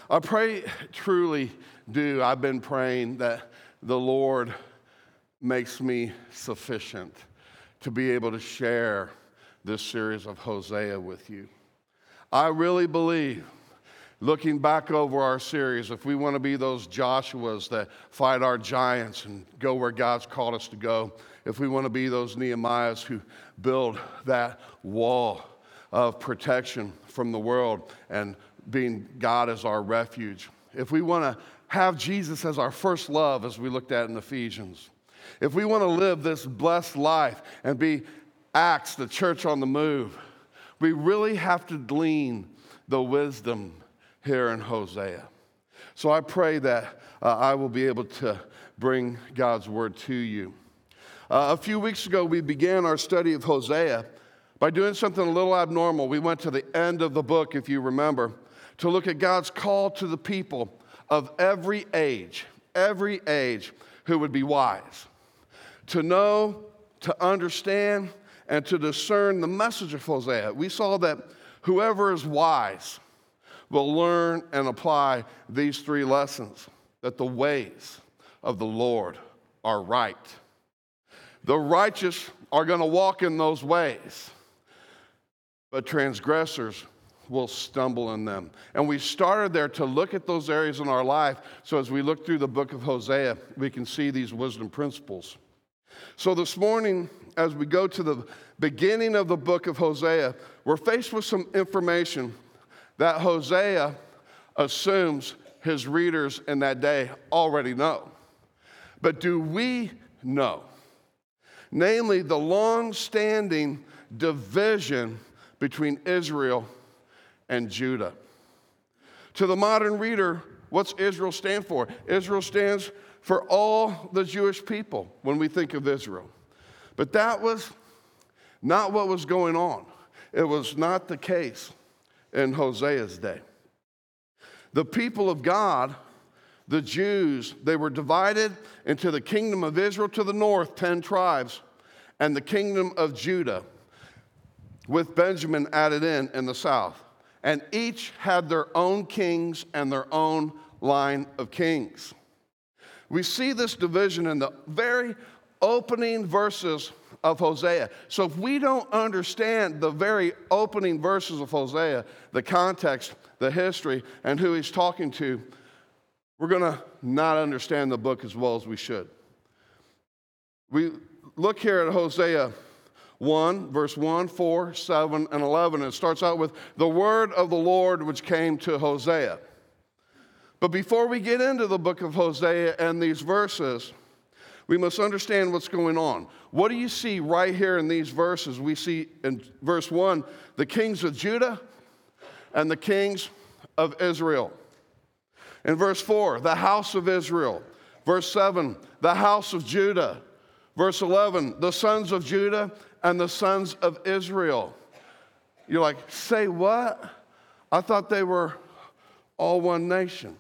I pray, truly do. I've been praying that the Lord makes me sufficient to be able to share this series of Hosea with you. I really believe, looking back over our series, if we want to be those Joshuas that fight our giants and go where God's called us to go, if we want to be those Nehemiahs who build that wall of protection from the world and being God as our refuge, if we want to have Jesus as our first love, as we looked at in Ephesians, if we want to live this blessed life and be Acts, the church on the move, we really have to glean the wisdom here in Hosea. So I pray that I will be able to bring God's word to you. A few weeks ago, we began our study of Hosea by doing something a little abnormal. We went to the end of the book, if you remember, to look at God's call to the people of every age who would be wise, to know, to understand, and to discern the message of Hosea. We saw that whoever is wise will learn and apply these three lessons, that the ways of the Lord are right. The righteous are going to walk in those ways, but transgressors will stumble in them. And we started there to look at those areas in our life, so as we look through the book of Hosea, we can see these wisdom principles. So this morning, as we go to the beginning of the book of Hosea, we're faced with some information that Hosea assumes his readers in that day already know. But do we know? Namely, the long-standing division between Israel and Judah. To the modern reader, what's Israel stand for? Israel stands for all the Jewish people when we think of Israel. But that was not what was going on. It was not the case in Hosea's day. The people of God, the Jews, they were divided into the kingdom of Israel to the north, 10 tribes, and the kingdom of Judah, with Benjamin added in the south. And each had their own kings and their own line of kings. We see this division in the very opening verses of Hosea. So if we don't understand the very opening verses of Hosea, the context, the history, and who he's talking to, we're going to not understand the book as well as we should. We look here at Hosea 1, verse 1, 4, 7, and 11. It starts out with the word of the Lord which came to Hosea. But before we get into the book of Hosea and these verses, we must understand what's going on. What do you see right here in these verses? We see in verse 1, the kings of Judah and the kings of Israel. In verse 4, the house of Israel. Verse 7, the house of Judah. Verse 11, the sons of Judah and the sons of Israel. You're like, say what? I thought they were all one nation.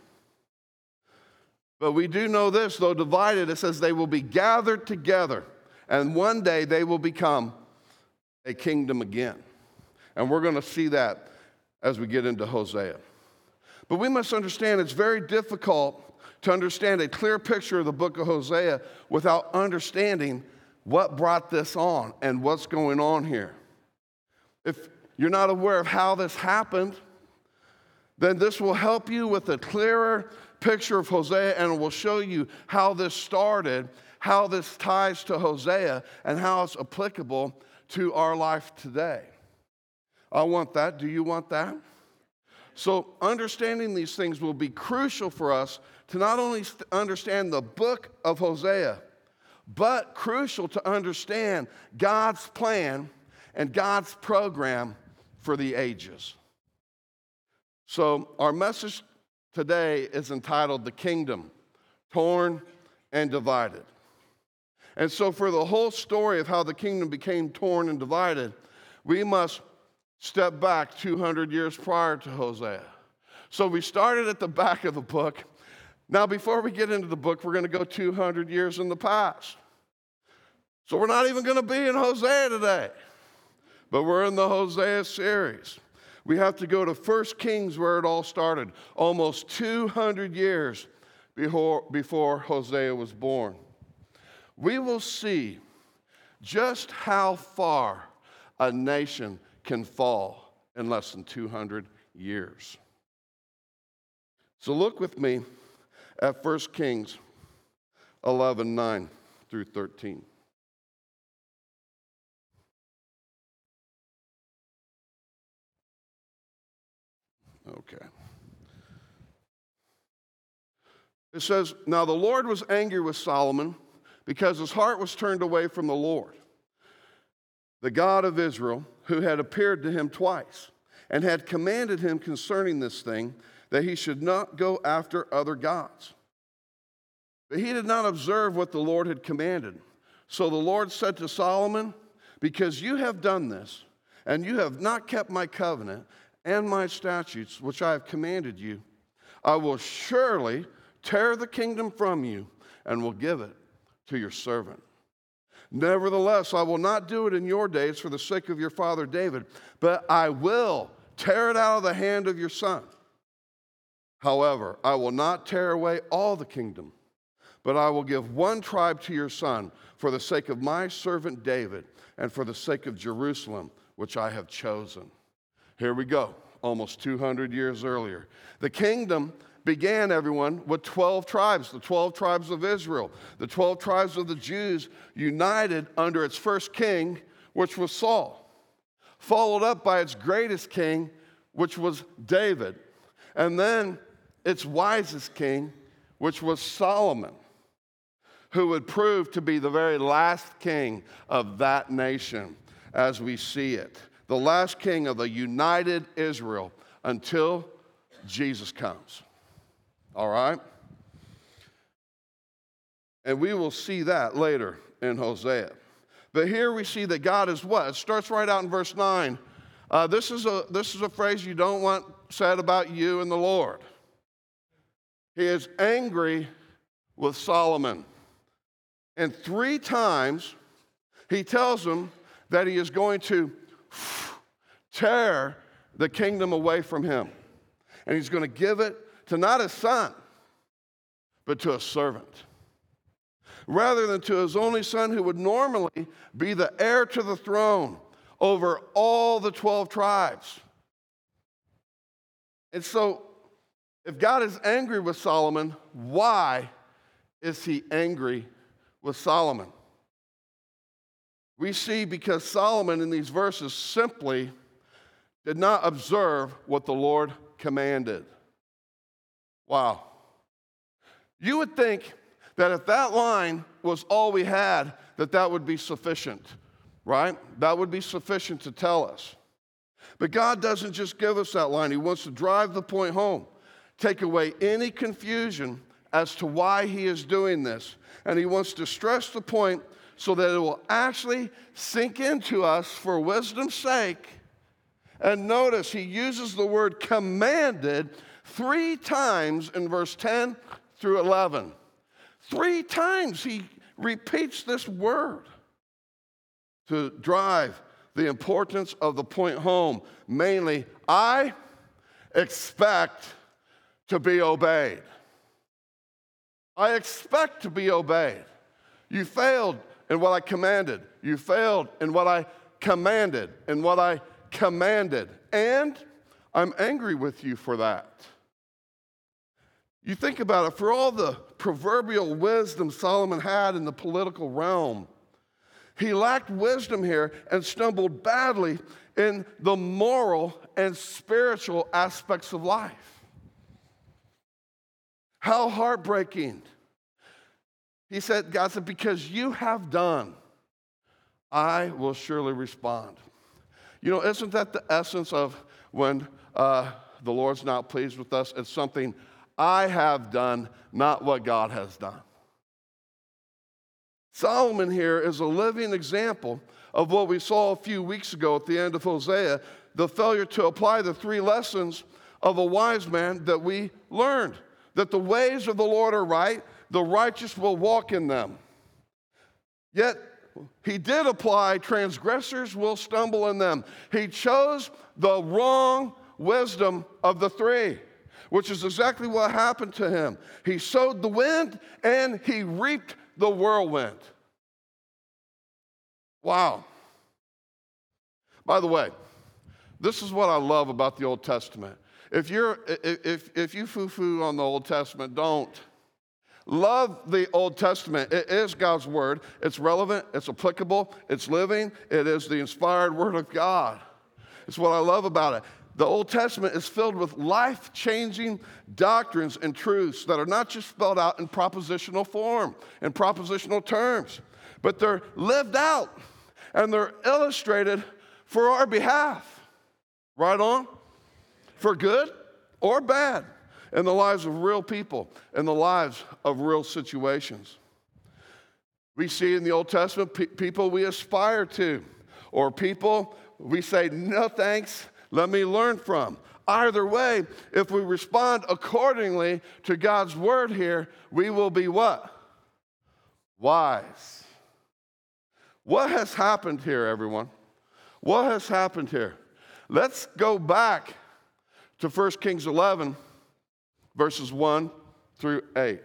But we do know this, though divided, it says they will be gathered together, and one day they will become a kingdom again. And we're going to see that as we get into Hosea. But we must understand it's very difficult to understand a clear picture of the book of Hosea without understanding what brought this on and what's going on here. If you're not aware of how this happened, then this will help you with a clearer picture of Hosea, and it will show you how this started, how this ties to Hosea, and how it's applicable to our life today. I want that. Do you want that? So understanding these things will be crucial for us to not only understand the book of Hosea, but crucial to understand God's plan and God's program for the ages. So our message today is entitled The Kingdom, Torn and Divided. And so for the whole story of how the kingdom became torn and divided, we must step back 200 years prior to Hosea. So we started at the back of the book. Now, before we get into the book, we're going to go 200 years in the past. So we're not even going to be in Hosea today, but we're in the Hosea series. We have to go to 1 Kings where it all started, almost 200 years before Hosea was born. We will see just how far a nation can fall in less than 200 years. So look with me at 1 Kings 11:9 through 13. Okay. It says, "Now the Lord was angry with Solomon because his heart was turned away from the Lord, the God of Israel, who had appeared to him twice, and had commanded him concerning this thing, that he should not go after other gods. But he did not observe what the Lord had commanded. So the Lord said to Solomon, because you have done this, and you have not kept my covenant and my statutes, which I have commanded you, I will surely tear the kingdom from you and will give it to your servant. Nevertheless, I will not do it in your days for the sake of your father David, but I will tear it out of the hand of your son. However, I will not tear away all the kingdom, but I will give one tribe to your son for the sake of my servant David and for the sake of Jerusalem, which I have chosen." Here we go, almost 200 years earlier. The kingdom began, everyone, with 12 tribes, the 12 tribes of Israel, the 12 tribes of the Jews united under its first king, which was Saul, followed up by its greatest king, which was David, and then its wisest king, which was Solomon, who would prove to be the very last king of that nation as we see it. The last king of the united Israel until Jesus comes. All right? And we will see that later in Hosea. But here we see that God is what? It starts right out in verse 9. This is a phrase you don't want said about you and the Lord. He is angry with Solomon. And 3 times he tells him that he is going to tear the kingdom away from him. And he's going to give it to not his son, but to a servant. Rather than to his only son, who would normally be the heir to the throne over all the 12 tribes. And so, if God is angry with Solomon, why is he angry with Solomon? We see because Solomon in these verses simply did not observe what the Lord commanded. Wow. You would think that if that line was all we had, that would be sufficient, right? That would be sufficient to tell us. But God doesn't just give us that line. He wants to drive the point home, take away any confusion as to why he is doing this. And he wants to stress the point so that it will actually sink into us for wisdom's sake. And notice he uses the word commanded 3 times in verse 10 through 11. 3 times he repeats this word to drive the importance of the point home. Mainly, I expect to be obeyed. I expect to be obeyed. You failed in what I commanded. You failed in what I commanded, and what I commanded. And I'm angry with you for that. You think about it, for all the proverbial wisdom Solomon had in the political realm, he lacked wisdom here and stumbled badly in the moral and spiritual aspects of life. How heartbreaking. God said, because you have done, I will surely respond. You know, isn't that the essence of when the Lord's not pleased with us? It's something I have done, not what God has done. Solomon here is a living example of what we saw a few weeks ago at the end of Hosea, the failure to apply the 3 lessons of a wise man that we learned. That the ways of the Lord are right, the righteous will walk in them. Yet, he did apply, transgressors will stumble in them. He chose the wrong wisdom of the three, which is exactly what happened to him. He sowed the wind and he reaped the whirlwind. Wow. By the way, this is what I love about the Old Testament. If you foo-foo on the Old Testament, don't. Love the Old Testament. It is God's word. It's relevant, it's applicable, it's living, it is the inspired word of God. It's what I love about it. The Old Testament is filled with life-changing doctrines and truths that are not just spelled out in propositional form, in propositional terms, but they're lived out and they're illustrated for our behalf. Right on? For good or bad in the lives of real people, in the lives of real situations. We see in the Old Testament people we aspire to, or people we say, no thanks, let me learn from. Either way, if we respond accordingly to God's word here, we will be what? Wise. What has happened here, everyone? What has happened here? Let's go back to 1 Kings 11, verses 1 through 8.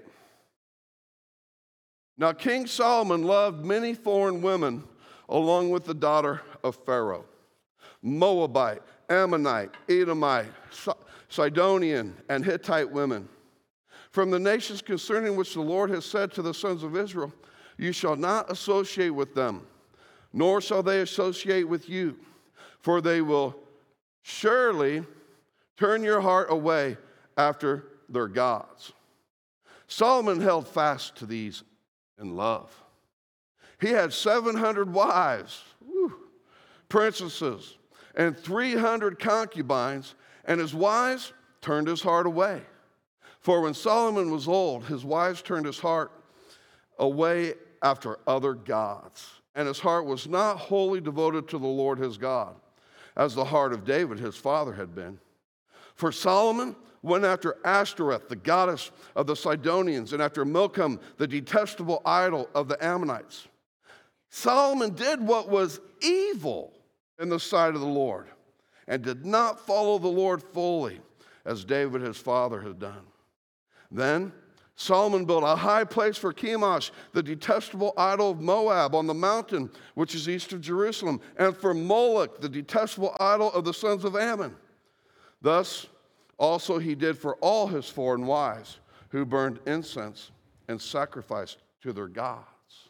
Now, King Solomon loved many foreign women along with the daughter of Pharaoh, Moabite, Ammonite, Edomite, Sidonian, and Hittite women. From the nations concerning which the Lord has said to the sons of Israel, you shall not associate with them, nor shall they associate with you, for they will surely turn your heart away after their gods. Solomon held fast to these in love. He had 700 wives, princesses, and 300 concubines, and his wives turned his heart away. For when Solomon was old, his wives turned his heart away after other gods, and his heart was not wholly devoted to the Lord his God, as the heart of David his father had been. For Solomon went after Ashtoreth, the goddess of the Sidonians, and after Milcom, the detestable idol of the Ammonites. Solomon did what was evil in the sight of the Lord, and did not follow the Lord fully, as David his father had done. Then Solomon built a high place for Chemosh, the detestable idol of Moab, on the mountain which is east of Jerusalem, and for Moloch, the detestable idol of the sons of Ammon. Thus also he did for all his foreign wives, who burned incense and sacrificed to their gods.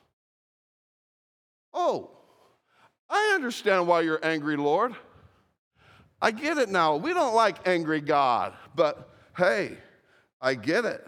Oh, I understand why you're angry, Lord. I get it now. We don't like angry God, but hey, I get it.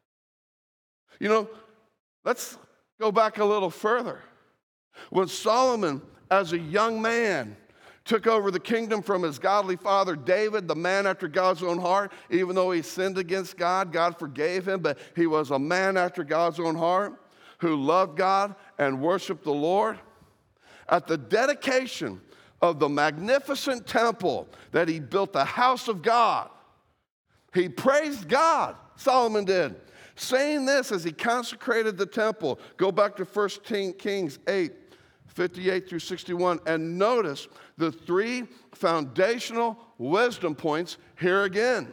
You know, let's go back a little further. When Solomon, as a young man, took over the kingdom from his godly father David, the man after God's own heart, even though he sinned against God, God forgave him, but he was a man after God's own heart who loved God and worshiped the Lord. At the dedication of the magnificent temple that he built, the house of God, he praised God, Solomon did, saying this as he consecrated the temple. Go back to 1 Kings 8, 58 through 61, and notice the three foundational wisdom points here again.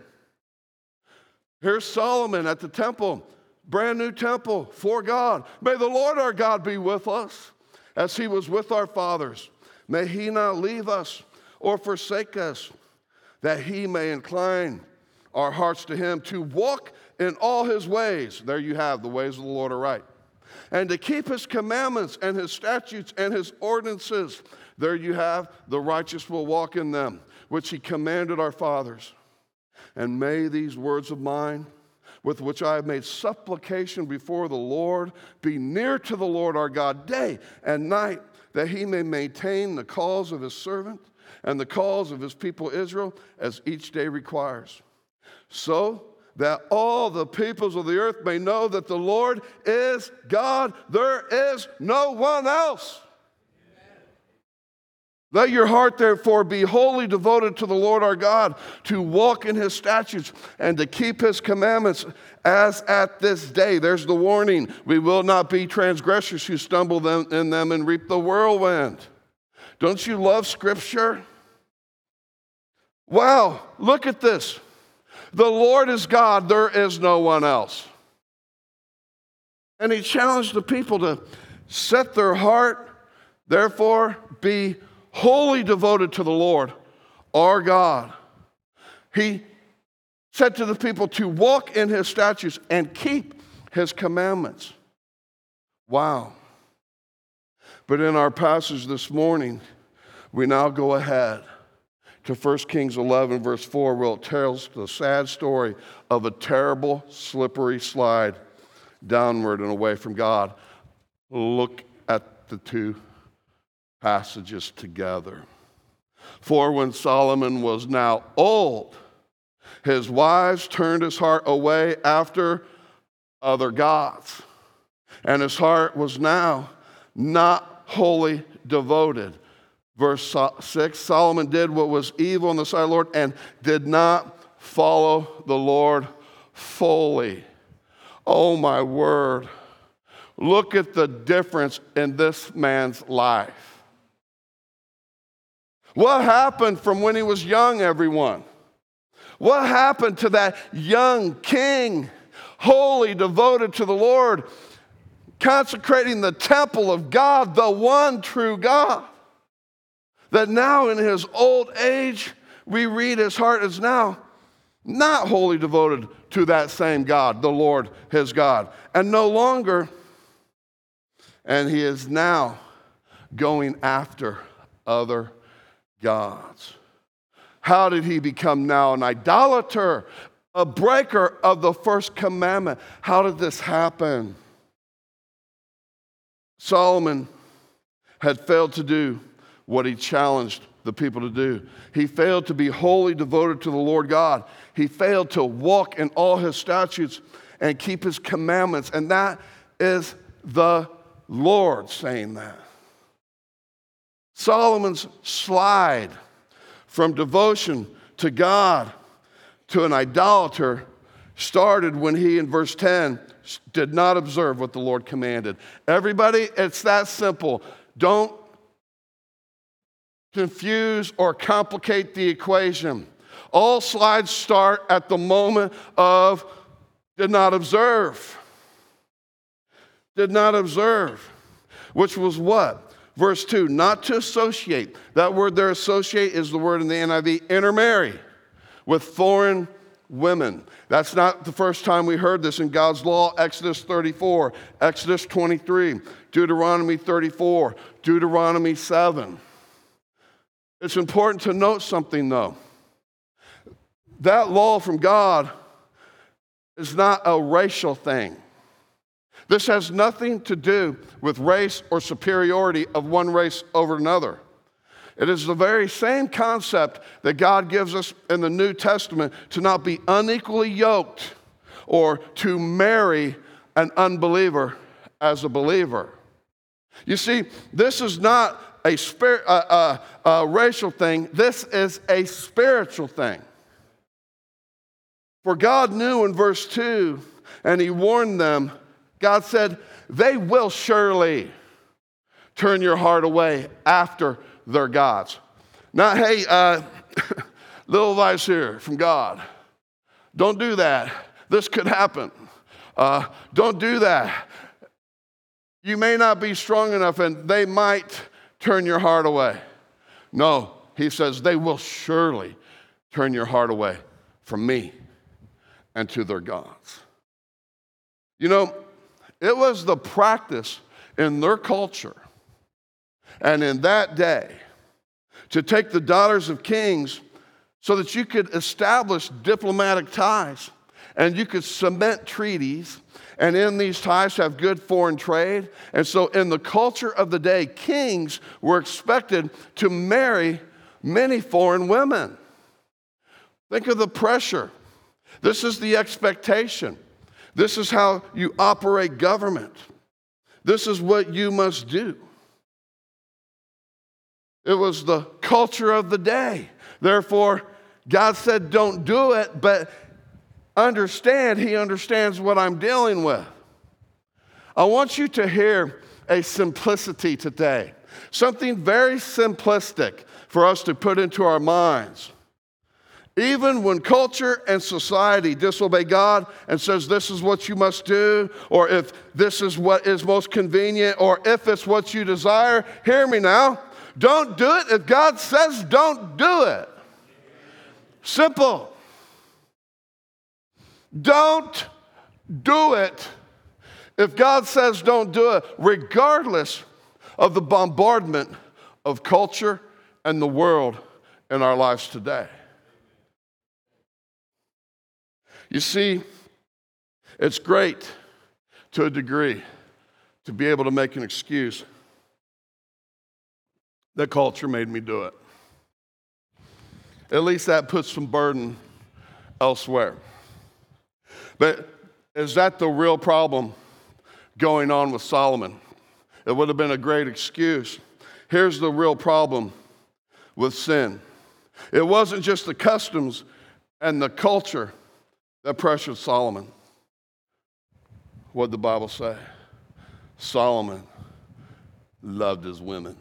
Here's Solomon at the temple, brand new temple for God. May the Lord our God be with us as he was with our fathers. May he not leave us or forsake us, that he may incline our hearts to him, to walk in all his ways. There you have, the ways of the Lord are right. And to keep his commandments and his statutes and his ordinances. There you have, the righteous will walk in them, which he commanded our fathers. And may these words of mine, with which I have made supplication before the Lord, be near to the Lord our God day and night, that he may maintain the cause of his servant and the cause of his people Israel as each day requires. So that all the peoples of the earth may know that the Lord is God. There is no one else. Amen. Let your heart, therefore, be wholly devoted to the Lord our God, to walk in his statutes and to keep his commandments as at this day. There's the warning. We will not be transgressors who stumble in them and reap the whirlwind. Don't you love Scripture? Wow, look at this. The Lord is God, there is no one else. And he challenged the people to set their heart, therefore be wholly devoted to the Lord, our God. He said to the people to walk in his statutes and keep his commandments. Wow. But in our passage this morning, we now go ahead to 1 Kings 11, verse 4, where it tells the sad story of a terrible, slippery slide downward and away from God. Look at the two passages together. For when Solomon was now old, his wives turned his heart away after other gods, and his heart was now not wholly devoted. Verse 6, Solomon did what was evil in the sight of the Lord and did not follow the Lord fully. Oh my word. Look at the difference in this man's life. What happened from when he was young, everyone? What happened to that young king, wholly devoted to the Lord, consecrating the temple of God, the one true God? That now in his old age, we read his heart is now not wholly devoted to that same God, the Lord his God. And no longer, and he is now going after other gods. How did he become now an idolater, a breaker of the first commandment? How did this happen? Solomon had failed to do what he challenged the people to do. He failed to be wholly devoted to the Lord God. He failed to walk in all his statutes and keep his commandments. And that is the Lord saying that. Solomon's slide from devotion to God to an idolater started when he, in verse 10, did not observe what the Lord commanded. Everybody, it's that simple. Don't confuse or complicate the equation. All slides start at the moment of did not observe. Did not observe, which was what? Verse 2, not to associate. That word there, associate, is the word in the NIV, intermarry with foreign women. That's not the first time we heard this in God's law. Exodus 34, Exodus 23, Deuteronomy 34, Deuteronomy 7. It's important to note something, though. That law from God is not a racial thing. This has nothing to do with race or superiority of one race over another. It is the very same concept that God gives us in the New Testament to not be unequally yoked or to marry an unbeliever as a believer. You see, this is not a racial thing. This is a spiritual thing. For God knew in verse 2, and he warned them, God said, they will surely turn your heart away after their gods. Not, hey, little advice here from God. Don't do that. This could happen. Don't do that. You may not be strong enough and they might turn your heart away. No, he says, they will surely turn your heart away from me and to their gods. You know, it was the practice in their culture and in that day to take the daughters of kings so that you could establish diplomatic ties and you could cement treaties, and in these ties have good foreign trade. And so in the culture of the day, kings were expected to marry many foreign women. Think of the pressure. This is the expectation. This is how you operate government. This is what you must do. It was the culture of the day. Therefore, God said, don't do it, but understand, he understands what I'm dealing with. I want you to hear a simplicity today, something very simplistic for us to put into our minds. Even when culture and society disobey God and says this is what you must do, or if this is what is most convenient, or if it's what you desire, hear me now. Don't do it. If God says don't do it. Simple. Don't do it if God says don't do it, regardless of the bombardment of culture and the world in our lives today. You see, it's great to a degree to be able to make an excuse that culture made me do it. At least that puts some burden elsewhere. But is that the real problem going on with Solomon? It would have been a great excuse. Here's the real problem with sin. It wasn't just the customs and the culture that pressured Solomon. What did the Bible say? Solomon loved his women.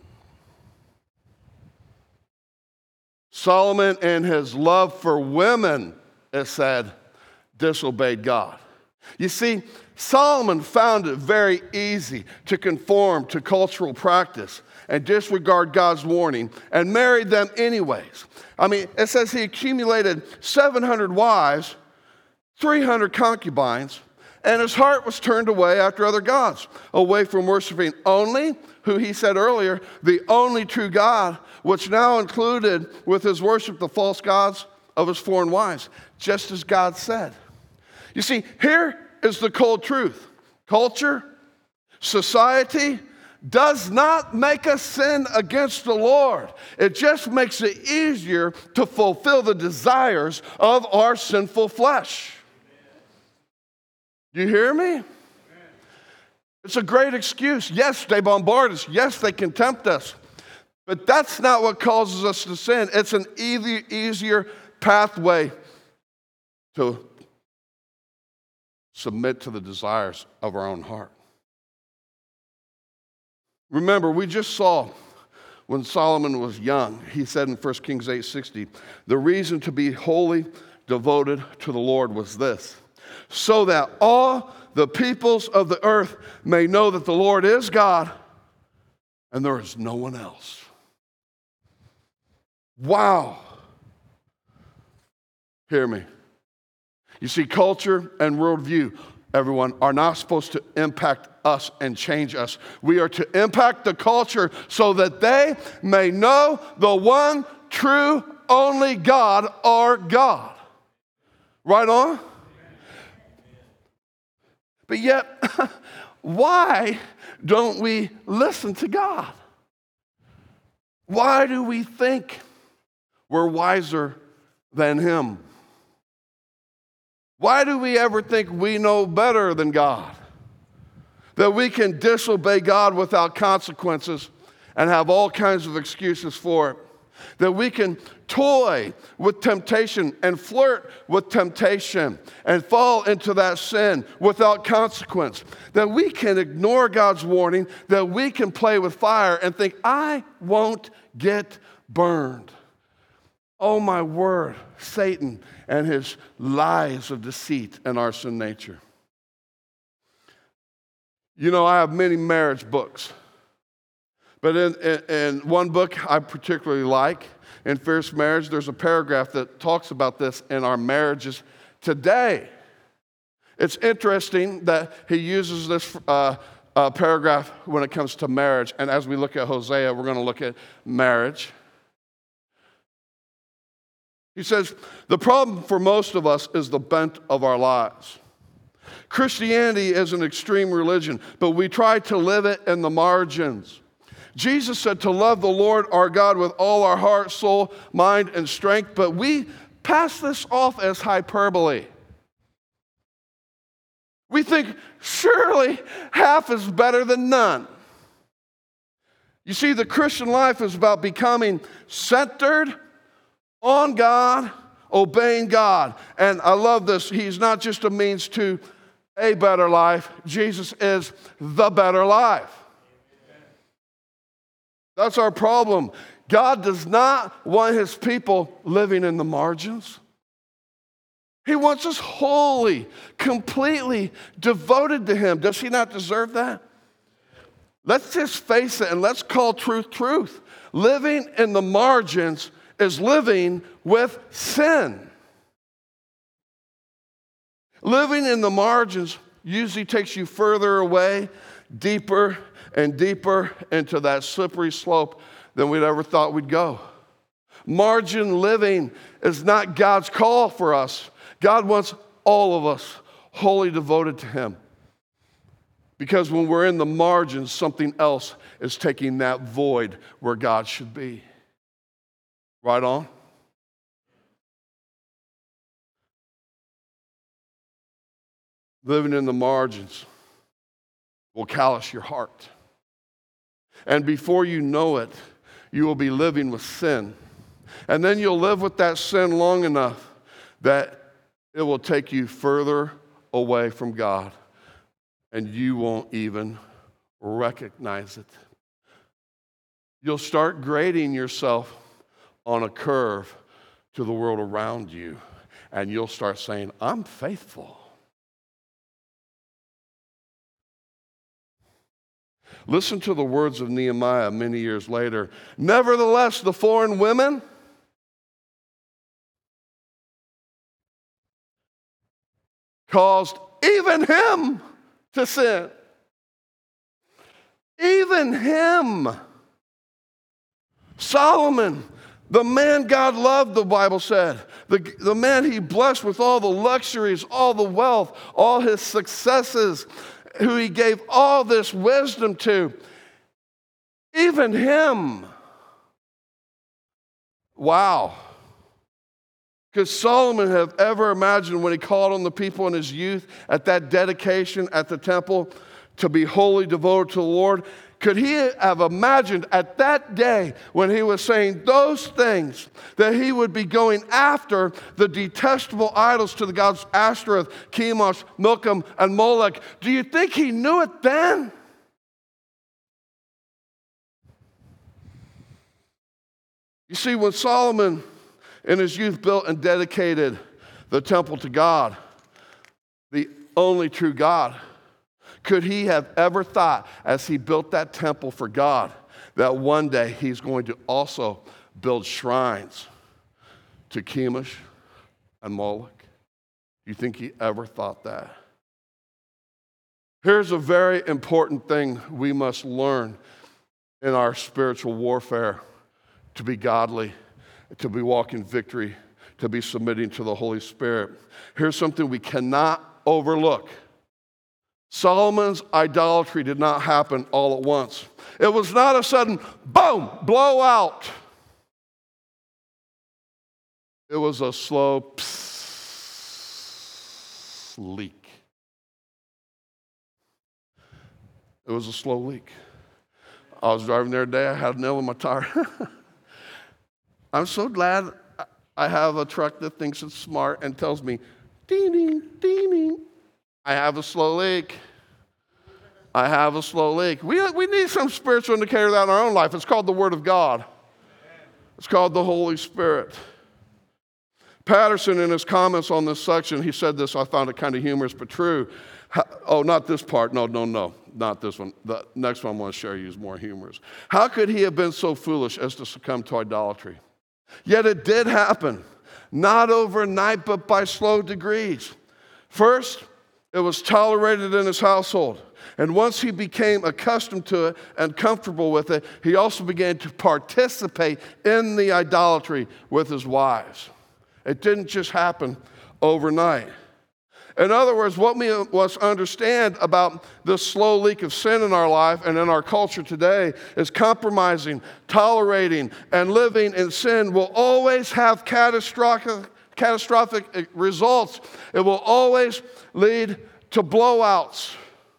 Solomon, in his love for women, it said, disobeyed God. You see, Solomon found it very easy to conform to cultural practice and disregard God's warning and married them anyways. I mean, it says he accumulated 700 wives, 300 concubines, and his heart was turned away after other gods, away from worshiping only, who he said earlier, the only true God, which now included with his worship the false gods of his foreign wives, just as God said. You see, here is the cold truth. Culture, society, does not make us sin against the Lord. It just makes it easier to fulfill the desires of our sinful flesh. You hear me? It's a great excuse. Yes, they bombard us. Yes, they can tempt us. But that's not what causes us to sin. It's an easier pathway to submit to the desires of our own heart. Remember, we just saw when Solomon was young, he said in 1 Kings 8:60, the reason to be wholly devoted to the Lord was this, so that all the peoples of the earth may know that the Lord is God and there is no one else. Wow. Hear me. You see, culture and worldview, everyone, are not supposed to impact us and change us. We are to impact the culture so that they may know the one true, only God, our God. Right on? But yet, why don't we listen to God? Why do we think we're wiser than Him? Why do we ever think we know better than God? That we can disobey God without consequences and have all kinds of excuses for it. That we can toy with temptation and flirt with temptation and fall into that sin without consequence. That we can ignore God's warning, that we can play with fire and think, I won't get burned. Oh my word, Satan and his lies of deceit and our sin nature. You know, I have many marriage books. But in one book I particularly like, in Fierce Marriage, there's a paragraph that talks about this in our marriages today. It's interesting that he uses this paragraph when it comes to marriage. And as we look at Hosea, we're going to look at marriage. He says, the problem for most of us is the bent of our lives. Christianity is an extreme religion, but we try to live it in the margins. Jesus said to love the Lord our God with all our heart, soul, mind, and strength, but we pass this off as hyperbole. We think, surely half is better than none. You see, the Christian life is about becoming centered on God, obeying God. And I love this. He's not just a means to a better life. Jesus is the better life. That's our problem. God does not want his people living in the margins. He wants us wholly, completely devoted to him. Does he not deserve that? Let's just face it and let's call truth truth. Living in the margins is living with sin. Living in the margins usually takes you further away, deeper and deeper into that slippery slope than we'd ever thought we'd go. Margin living is not God's call for us. God wants all of us wholly devoted to him. Because when we're in the margins, something else is taking that void where God should be. Right on? Living in the margins will callous your heart. And before you know it, you will be living with sin. And then you'll live with that sin long enough that it will take you further away from God. And you won't even recognize it. You'll start grading yourself on a curve to the world around you. And you'll start saying, I'm faithful. Listen to the words of Nehemiah many years later. Nevertheless, the foreign women caused even him to sin. Even him. Solomon, the man God loved, the Bible said. The man he blessed with all the luxuries, all the wealth, all his successes, who he gave all this wisdom to. Even him. Wow. Could Solomon have ever imagined when he called on the people in his youth at that dedication at the temple to be wholly devoted to the Lord? Could he have imagined at that day when he was saying those things that he would be going after the detestable idols to the gods Ashtoreth, Chemosh, Milcom, and Molech? Do you think he knew it then? You see, when Solomon in his youth built and dedicated the temple to God, the only true God, could he have ever thought as he built that temple for God that one day he's going to also build shrines to Chemosh and Moloch? Do you think he ever thought that? Here's a very important thing we must learn in our spiritual warfare to be godly, to be walking victory, to be submitting to the Holy Spirit. Here's something we cannot overlook. Solomon's idolatry did not happen all at once. It was not a sudden, boom, blowout. It was a slow leak. It was a slow leak. I was driving there today. I had a nail in my tire. I'm so glad I have a truck that thinks it's smart and tells me, ding, ding, ding, ding. I have a slow leak. I have a slow leak. We need some spiritual indicator of that in our own life. It's called the Word of God. It's called the Holy Spirit. Patterson, in his comments on this section, he said this, I found it kind of humorous, but true. Not this part. No, not this one. The next one I'm going to share you is more humorous. How could he have been so foolish as to succumb to idolatry? Yet it did happen, not overnight, but by slow degrees. First, it was tolerated in his household. And once he became accustomed to it and comfortable with it, he also began to participate in the idolatry with his wives. It didn't just happen overnight. In other words, what we must understand about this slow leak of sin in our life and in our culture today is compromising, tolerating, and living in sin will always have catastrophic results. It will always lead to blowouts.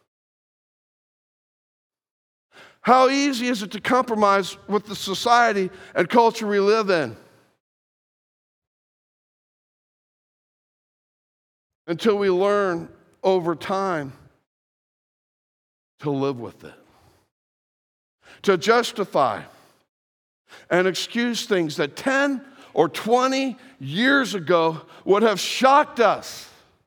How easy is it to compromise with the society and culture we live in? Until we learn over time to live with it, to justify and excuse things that 10 or 20 years ago would have shocked us.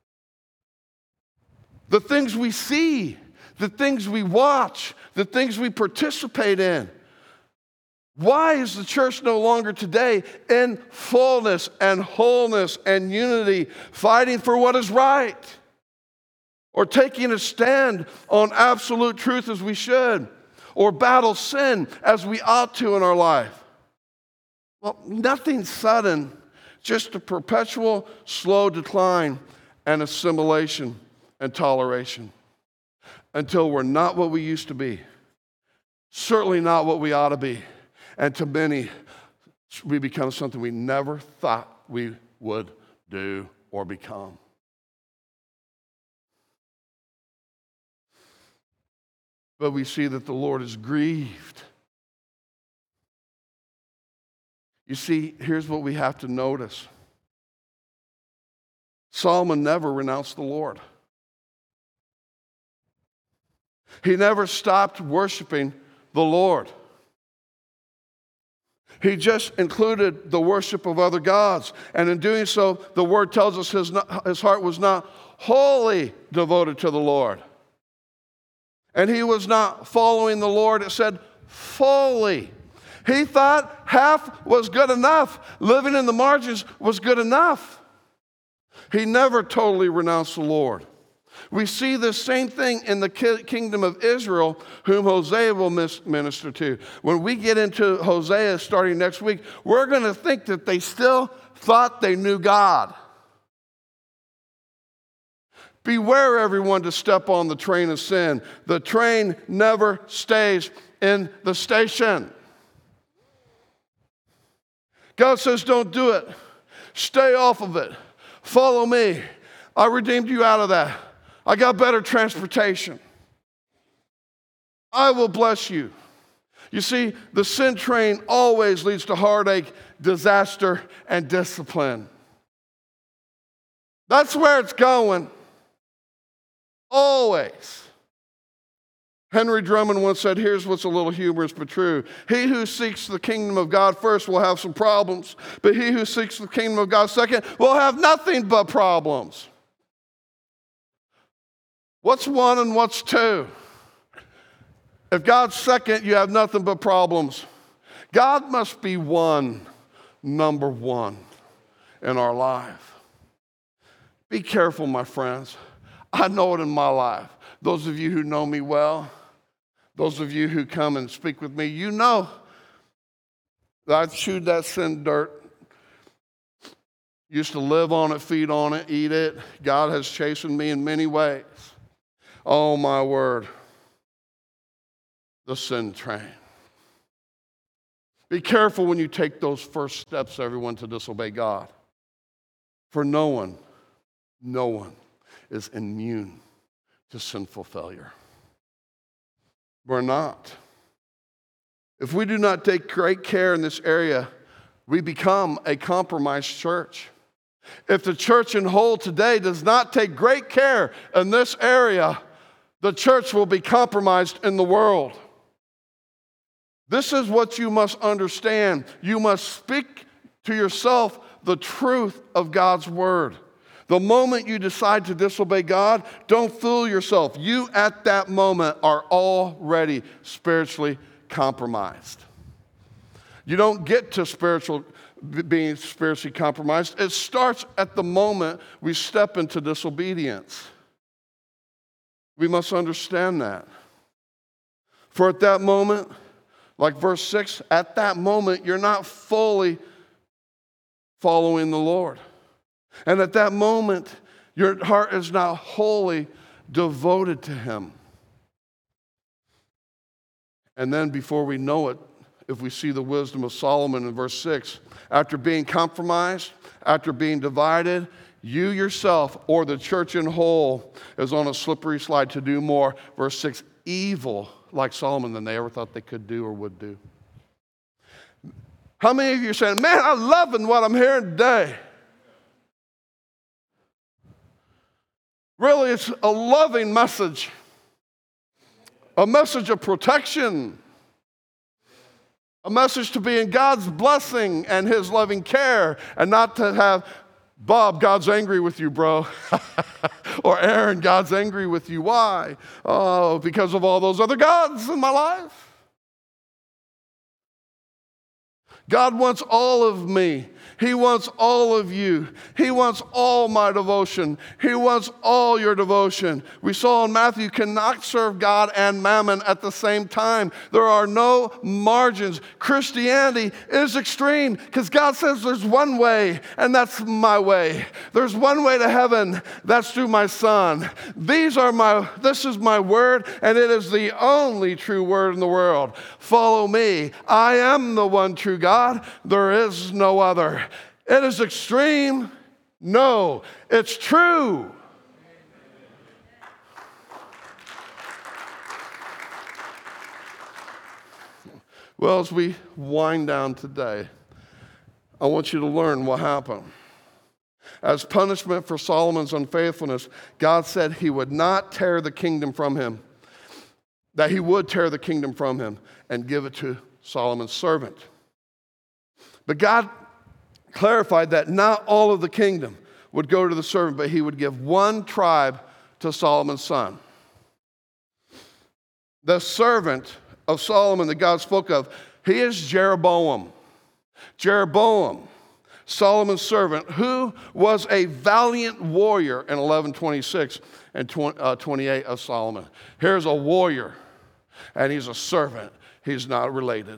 The things we see, the things we watch, the things we participate in. Why is the church no longer today in fullness and wholeness and unity, fighting for what is right? Or taking a stand on absolute truth as we should? Or battle sin as we ought to in our life? Well, nothing sudden, just a perpetual slow decline and assimilation and toleration until we're not what we used to be, certainly not what we ought to be, and to many, we become something we never thought we would do or become. But we see that the Lord is grieved. You see, here's what we have to notice. Solomon never renounced the Lord. He never stopped worshiping the Lord. He just included the worship of other gods. And in doing so, the word tells us his heart was not wholly devoted to the Lord. And he was not following the Lord, it said fully. He thought half was good enough. Living in the margins was good enough. He never totally renounced the Lord. We see the same thing in the kingdom of Israel, whom Hosea will minister to. When we get into Hosea starting next week, we're going to think that they still thought they knew God. Beware, everyone, to step on the train of sin. The train never stays in the station. God says, don't do it. Stay off of it. Follow me. I redeemed you out of that. I got better transportation. I will bless you. You see, the sin train always leads to heartache, disaster, and discipline. That's where it's going. Always. Henry Drummond once said, here's what's a little humorous but true. He who seeks the kingdom of God first will have some problems, but he who seeks the kingdom of God second will have nothing but problems. What's one and what's two? If God's second, you have nothing but problems. God must be number one in our life. Be careful, my friends. I know it in my life. Those of you who know me well, those of you who come and speak with me, you know that I've chewed that sin dirt. Used to live on it, feed on it, eat it. God has chastened me in many ways. Oh, my word. The sin train. Be careful when you take those first steps, everyone, to disobey God. For no one is immune to sinful failure. We're not. If we do not take great care in this area, we become a compromised church. If the church in whole today does not take great care in this area, the church will be compromised in the world. This is what you must understand. You must speak to yourself the truth of God's word. The moment you decide to disobey God, don't fool yourself. You at that moment are already spiritually compromised. You don't get to being spiritually compromised. It starts at the moment we step into disobedience. We must understand that. For at that moment, like verse 6, at that moment, you're not fully following the Lord. And at that moment, your heart is not wholly devoted to Him. And then before we know it, if we see the wisdom of Solomon in verse 6, after being compromised, after being divided, you yourself or the church in whole is on a slippery slide to do more. Verse 6, evil like Solomon than they ever thought they could do or would do. How many of you are saying, man, I'm loving what I'm hearing today? Really, it's a loving message, a message of protection, A message to be in God's blessing and his loving care, and not to have, Bob, God's angry with you, bro. Or Aaron, God's angry with you. Why? Oh, because of all those other gods in my life. God wants all of me. He wants all of you. He wants all my devotion. He wants all your devotion. We saw in Matthew, you cannot serve God and mammon at the same time. There are no margins. Christianity is extreme because God says there's one way, and that's my way. There's one way to heaven. That's through my Son. This is my word, and it is the only true word in the world. Follow me. I am the one true God. There is no other. It is extreme. No, it's true. Well, as we wind down today, I want you to learn what happened. As punishment for Solomon's unfaithfulness, God said he would not tear the kingdom from him, that he would tear the kingdom from him and give it to Solomon's servant. But God clarified that not all of the kingdom would go to the servant, but he would give one tribe to Solomon's son. The servant of Solomon that God spoke of, he is Jeroboam. Jeroboam, Solomon's servant, who was a valiant warrior in 1126 and 28 of Solomon. Here's a warrior, and he's a servant. He's not related.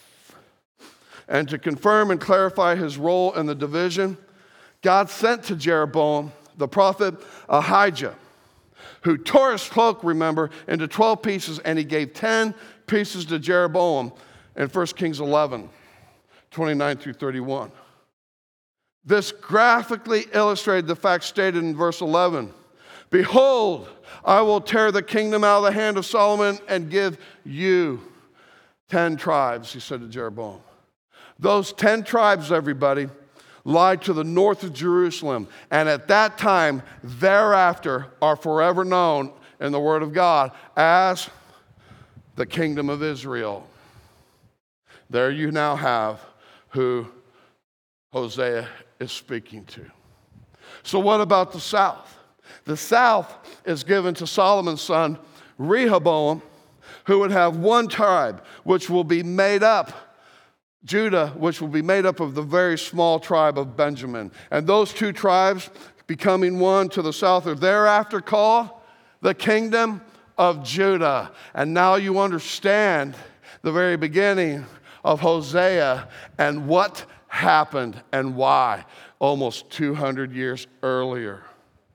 And to confirm and clarify his role in the division, God sent to Jeroboam the prophet Ahijah, who tore his cloak, remember, into 12 pieces, and he gave 10 pieces to Jeroboam in 1 Kings 11, 29 through 31. This graphically illustrated the fact stated in verse 11. Behold, I will tear the kingdom out of the hand of Solomon and give you 10 tribes, he said to Jeroboam. Those 10 tribes, everybody, lie to the north of Jerusalem. And at that time, thereafter, are forever known in the Word of God as the kingdom of Israel. There you now have who Hosea is speaking to. So what about the south? The south is given to Solomon's son, Rehoboam, who would have one tribe, which will be made up Judah, which will be made up of the very small tribe of Benjamin. And those two tribes, becoming one to the south, are thereafter called the kingdom of Judah. And now you understand the very beginning of Hosea and what happened and why almost 200 years earlier.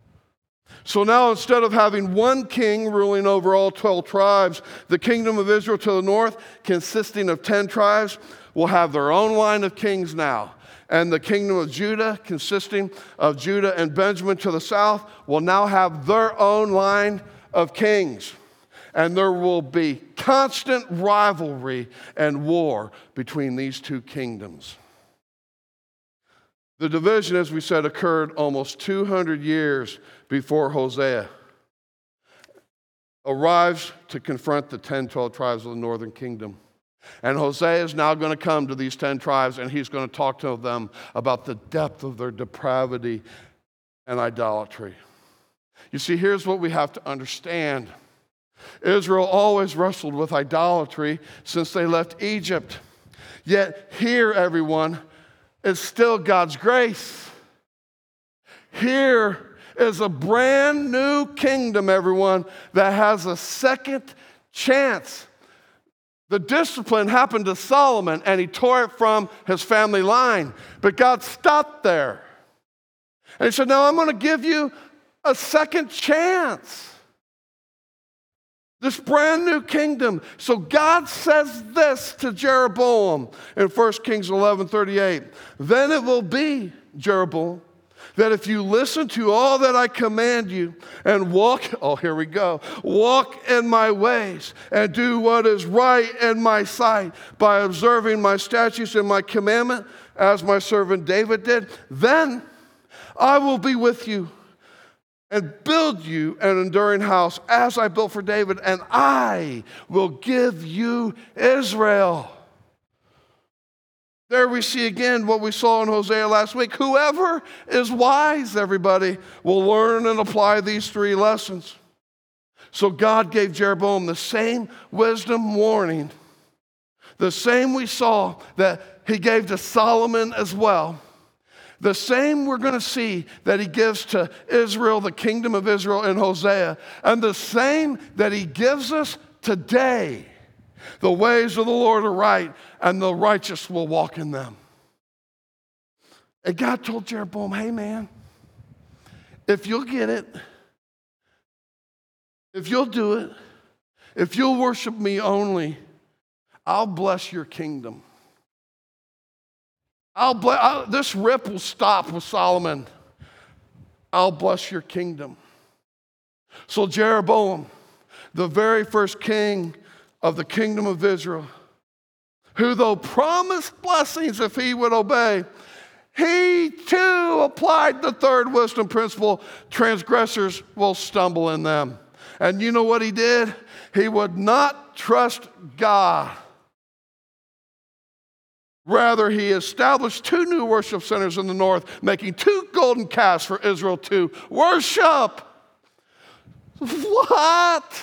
So now instead of having one king ruling over all 12 tribes, the kingdom of Israel to the north, consisting of 10 tribes, will have their own line of kings now. And the kingdom of Judah, consisting of Judah and Benjamin to the south, will now have their own line of kings. And there will be constant rivalry and war between these two kingdoms. The division, as we said, occurred almost 200 years before Hosea arrives to confront the 12 tribes of the northern kingdom. And Hosea is now going to come to these 10 tribes, and he's going to talk to them about the depth of their depravity and idolatry. You see, here's what we have to understand. Israel always wrestled with idolatry since they left Egypt. Yet here, everyone, is still God's grace. Here is a brand new kingdom, everyone, that has a second chance. The discipline happened to Solomon, and he tore it from his family line. But God stopped there. And he said, now I'm going to give you a second chance. This brand new kingdom. So God says this to Jeroboam in 1 Kings 11:38. Then it will be, Jeroboam, that if you listen to all that I command you and walk in my ways and do what is right in my sight by observing my statutes and my commandment, as my servant David did, then I will be with you and build you an enduring house as I built for David, and I will give you Israel. There we see again what we saw in Hosea last week. Whoever is wise, everybody, will learn and apply these three lessons. So God gave Jeroboam the same wisdom warning, the same we saw that he gave to Solomon as well. The same we're going to see that he gives to Israel, the kingdom of Israel in Hosea, and the same that he gives us today. The ways of the Lord are right, and the righteous will walk in them. And God told Jeroboam, hey man, if you'll get it, if you'll do it, if you'll worship me only, I'll bless your kingdom. This rip will stop with Solomon. I'll bless your kingdom. So Jeroboam, the very first king of the kingdom of Israel, who though promised blessings if he would obey, he too applied the third wisdom principle, transgressors will stumble in them. And you know what he did? He would not trust God. Rather, he established 2 new worship centers in the north, making 2 golden calves for Israel to worship. What?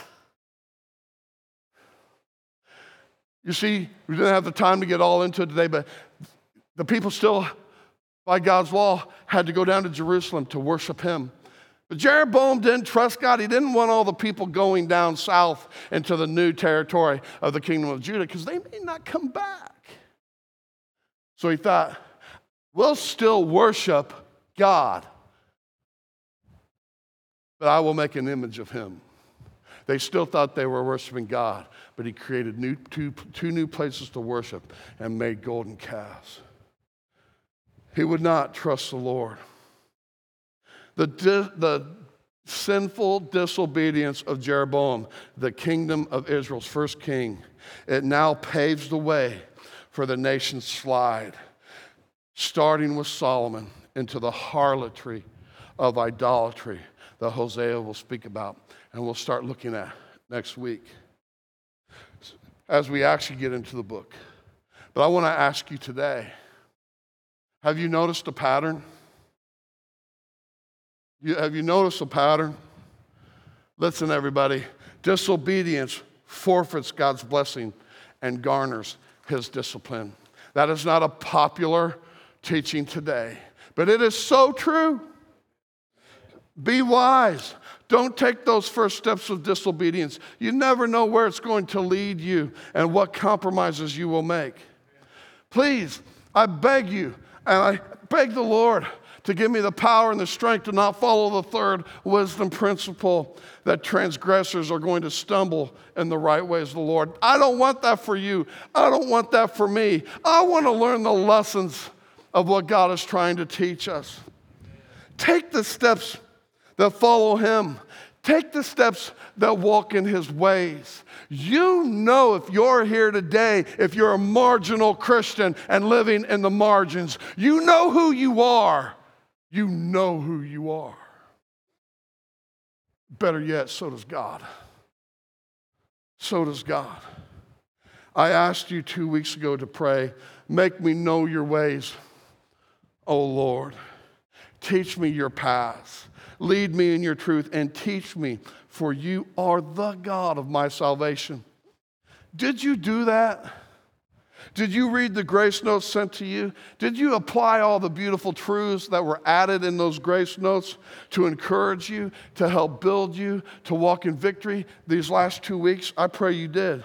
You see, we didn't have the time to get all into it today, but the people still, by God's law, had to go down to Jerusalem to worship him. But Jeroboam didn't trust God. He didn't want all the people going down south into the new territory of the kingdom of Judah because they may not come back. So he thought, we'll still worship God, but I will make an image of him. They still thought they were worshiping God, but he created two new places to worship and made golden calves. He would not trust the Lord. The sinful disobedience of Jeroboam, the kingdom of Israel's first king, it now paves the way for the nation's slide, starting with Solomon into the harlotry of idolatry that Hosea will speak about and we'll start looking at next week as we actually get into the book. But I want to ask you today, have you noticed a pattern? Have you noticed a pattern? Listen, everybody, disobedience forfeits God's blessing and garners his discipline. That is not a popular teaching today, but it is so true. Be wise. Don't take those first steps of disobedience. You never know where it's going to lead you and what compromises you will make. Please, I beg you, and I beg the Lord to give me the power and the strength to not follow the third wisdom principle that transgressors are going to stumble in the right ways of the Lord. I don't want that for you. I don't want that for me. I want to learn the lessons of what God is trying to teach us. Take the steps that follow him. Take the steps that walk in his ways. You know, if you're here today, if you're a marginal Christian and living in the margins, you know who you are. You know who you are. Better yet, so does God. So does God. I asked you 2 weeks ago to pray, make me know your ways, O Lord. Teach me your paths. Lead me in your truth and teach me, for you are the God of my salvation. Did you do that? Did you read the grace notes sent to you? Did you apply all the beautiful truths that were added in those grace notes to encourage you, to help build you, to walk in victory these last 2 weeks? I pray you did.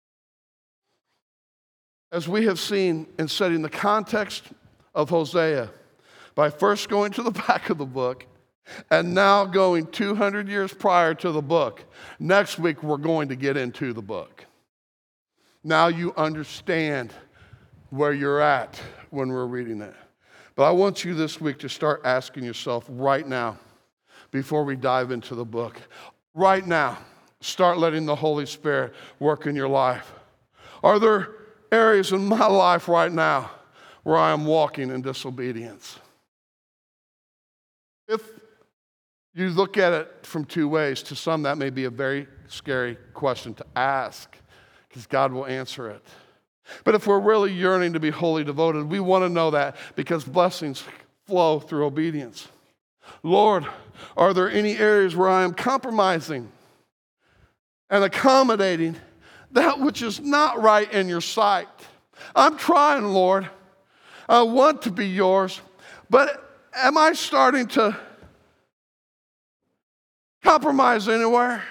As we have seen in setting the context of Hosea, by first going to the back of the book and now going 200 years prior to the book, next week we're going to get into the book. Now you understand where you're at when we're reading it. But I want you this week to start asking yourself right now, before we dive into the book, right now, start letting the Holy Spirit work in your life. Are there areas in my life right now where I am walking in disobedience? If you look at it from 2 ways, to some that may be a very scary question to ask, because God will answer it. But if we're really yearning to be wholly devoted, we want to know that because blessings flow through obedience. Lord, are there any areas where I am compromising and accommodating that which is not right in your sight? I'm trying, Lord. I want to be yours, but am I starting to compromise anywhere?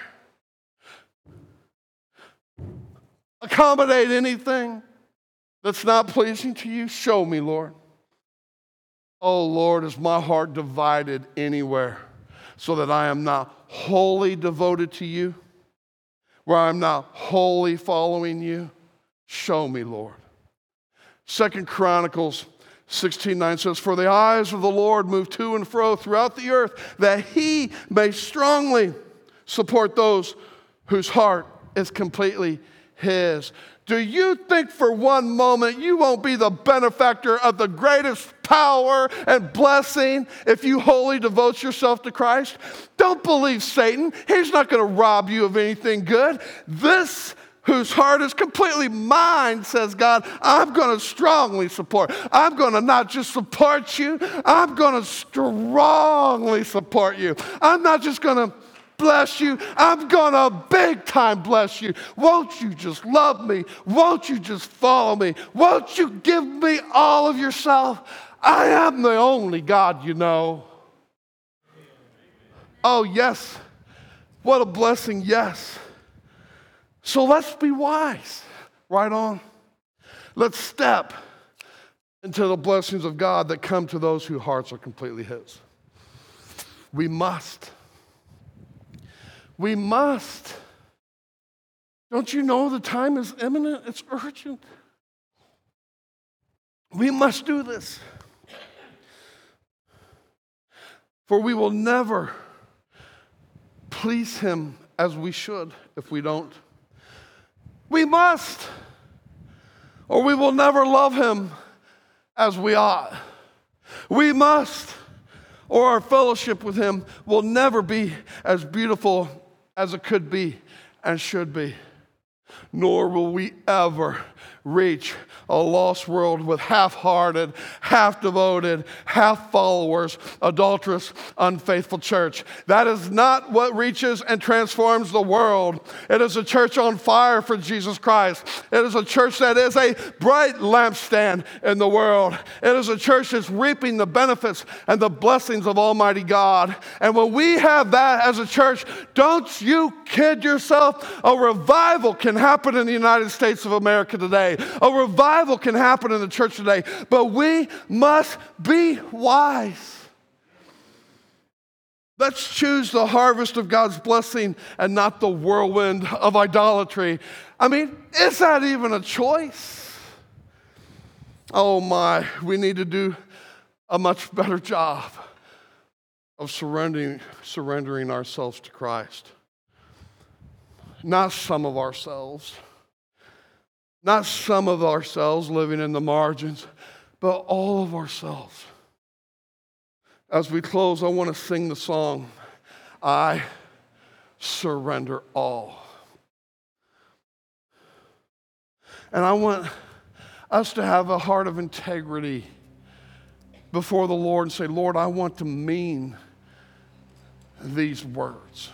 Accommodate anything that's not pleasing to you? Show me, Lord. Oh, Lord, is my heart divided anywhere so that I am not wholly devoted to you, where I'm not wholly following you? Show me, Lord. 2 Chronicles 16:9 says, for the eyes of the Lord move to and fro throughout the earth, that he may strongly support those whose heart is completely his. Do you think for one moment you won't be the benefactor of the greatest power and blessing if you wholly devote yourself to Christ? Don't believe Satan. He's not going to rob you of anything good. This whose heart is completely mine, says God, I'm going to strongly support. I'm going to not just support you, I'm going to strongly support you. I'm not just going to bless you, I'm going to big time bless you. Won't you just love me? Won't you just follow me? Won't you give me all of yourself? I am the only God you know. Oh, yes. What a blessing, yes. So let's be wise. Right on. Let's step into the blessings of God that come to those whose hearts are completely his. We must. We must. Don't you know the time is imminent? It's urgent. We must do this. For we will never please him as we should if we don't. We must, or we will never love him as we ought. We must, or our fellowship with him will never be as beautiful as it could be and should be. Nor will we ever reach a lost world with half-hearted, half-devoted, half-followers, adulterous, unfaithful church. That is not what reaches and transforms the world. It is a church on fire for Jesus Christ. It is a church that is a bright lampstand in the world. It is a church that's reaping the benefits and the blessings of Almighty God. And when we have that as a church, don't you kid yourself, a revival can happen in the United States of America today. A revival can happen in the church today, but we must be wise. Let's choose the harvest of God's blessing and not the whirlwind of idolatry. I mean, is that even a choice? Oh my, we need to do a much better job of surrendering ourselves to Christ. Not some of ourselves. Not some of ourselves living in the margins, but all of ourselves. As we close, I want to sing the song, I Surrender All. And I want us to have a heart of integrity before the Lord and say, Lord, I want to mean these words.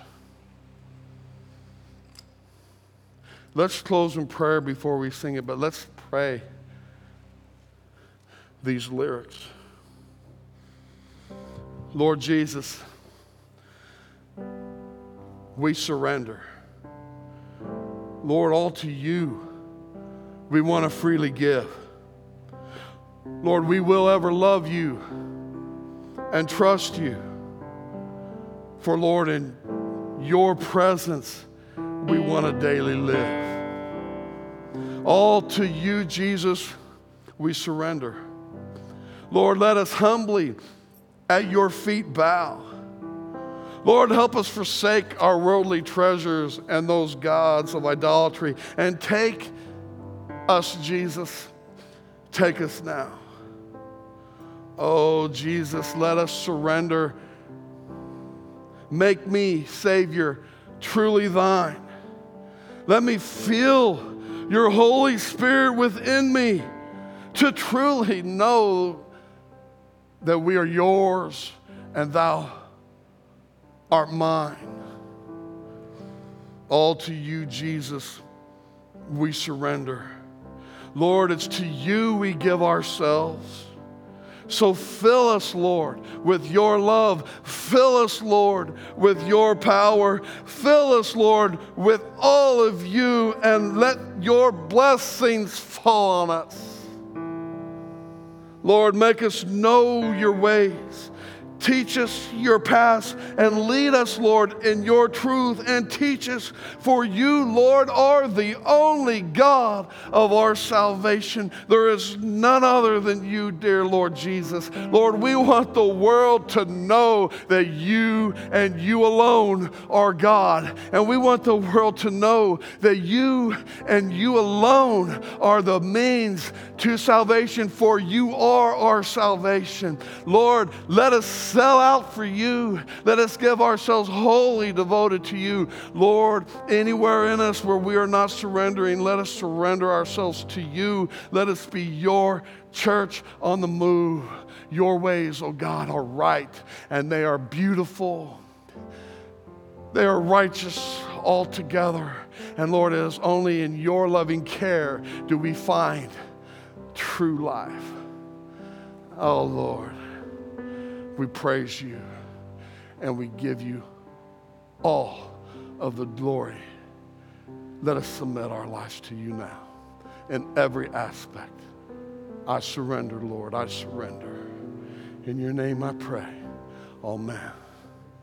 Let's close in prayer before we sing it, but let's pray these lyrics. Lord Jesus, we surrender. Lord, all to you we want to freely give. Lord, we will ever love you and trust you. For Lord, in your presence, we want to daily live. All to you, Jesus, we surrender. Lord, let us humbly at your feet bow. Lord, help us forsake our worldly treasures and those gods of idolatry and take us, Jesus. Take us now. Oh, Jesus, let us surrender. Make me, Savior, truly thine. Let me feel your Holy Spirit within me to truly know that we are yours and thou art mine. All to you, Jesus, we surrender. Lord, it's to you we give ourselves. So fill us, Lord, with your love. Fill us, Lord, with your power. Fill us, Lord, with all of you, and let your blessings fall on us. Lord, make us know your ways. Teach us your paths and lead us, Lord, in your truth, and teach us, for you, Lord, are the only God of our salvation. There is none other than you, dear Lord Jesus. Lord, we want the world to know that you and you alone are God. And we want the world to know that you and you alone are the means to salvation, for you are our salvation. Lord, let us sell out for you. Let us give ourselves wholly devoted to you. Lord, anywhere in us where we are not surrendering, let us surrender ourselves to you. Let us be your church on the move. Your ways, oh God, are right, and they are beautiful. They are righteous altogether. And Lord, it is only in your loving care do we find true life. Oh Lord, we praise you and we give you all of the glory. Let us submit our lives to you now in every aspect. I surrender, Lord, I surrender. In your name I pray. Amen.